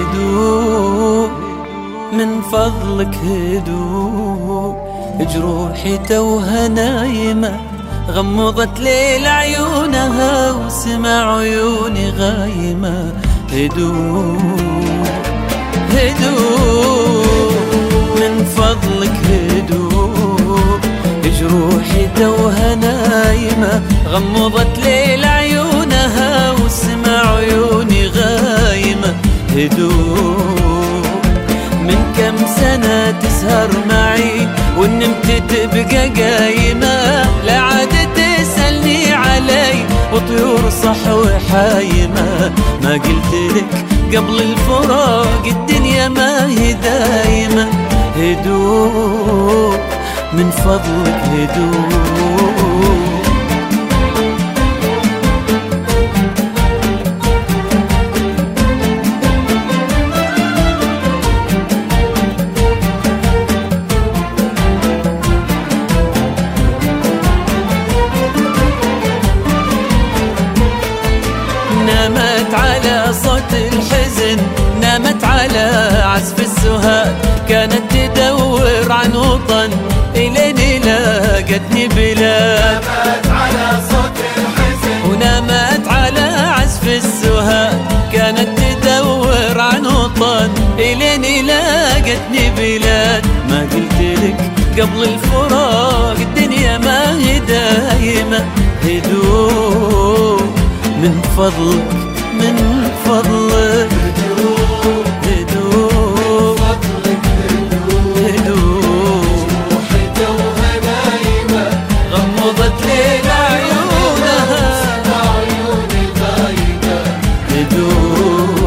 هدوء من فضلك هدوء، جروحي توها نايمة غمضت ليل عيونها وسمع عيوني غايمة. هدوء هدوء من فضلك هدوء، جروحي توها نايمة غمضت ليل عيونها وسمع عيوني غايمة. هدوء من كم سنة تسهر معي ونمت تبقى قايمة، لا عاد تسألني علي وطيور صحو حايمة. ما قلت لك قبل الفراق الدنيا ما هي دايمة. هدوء من فضلك هدوء. نامت على صوت الحزن، نامت على عزف السهاد، كانت تدور عن وطن إلين لاقتني بلاد. نامت على صوت الحزن ونامت على عزف السهاد، كانت تدور عن وطن إلين لاقتني بلاد. ما قلت لك قبل الفراق الدنيا ما هي دايمة. هدوء من فضلك من فضلك هدوء هدوء فضلك هدوء، روحي توها نايمة غمضت ليل عيونها سمع عيوني غايمة. هدوء.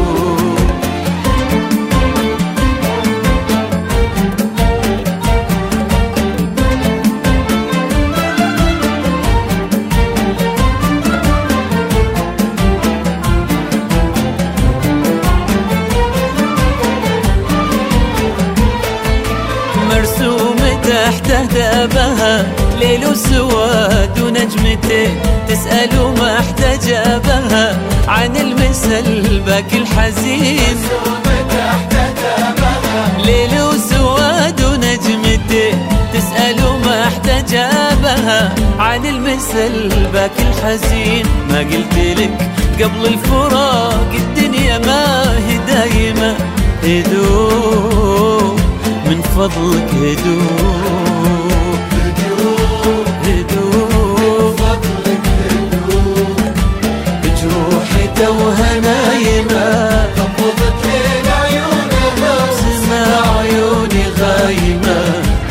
مرسوم تحت هدابها ليل وسواد ونجمتين، تسأل ما احتجابها عن المثل باكي الحزين. تحت هدابها ليل وسواد ونجمتين، تسأل ما احتجابها عن المثل باكي الحزين. ما قلت لك قبل الفراق الدنيا ما هي دايمة. هدوء من فضلك هدوء هدوء فضلك هدوء، جروحي توها نايمة غمضت ليل عيونها سمع عيوني غايمة.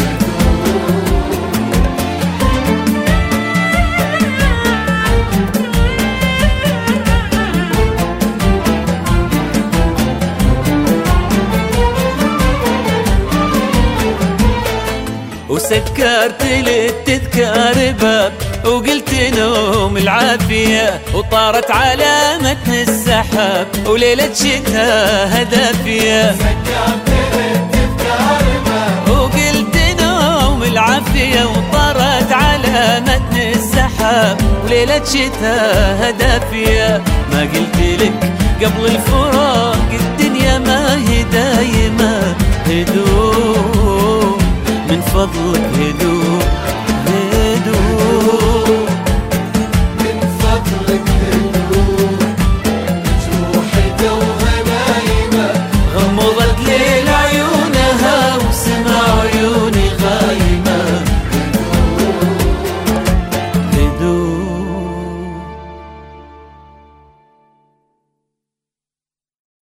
وسكرت للتذكار باب وقلت نوم العافية، وطارت على متن السحاب وليلة شتاء هدافية. سكرت للتذكار باب وقلت نوم العافية، وطارت على متن السحاب وليلة شتاء هدافية. ما قلت لك قبل الفراق الدنيا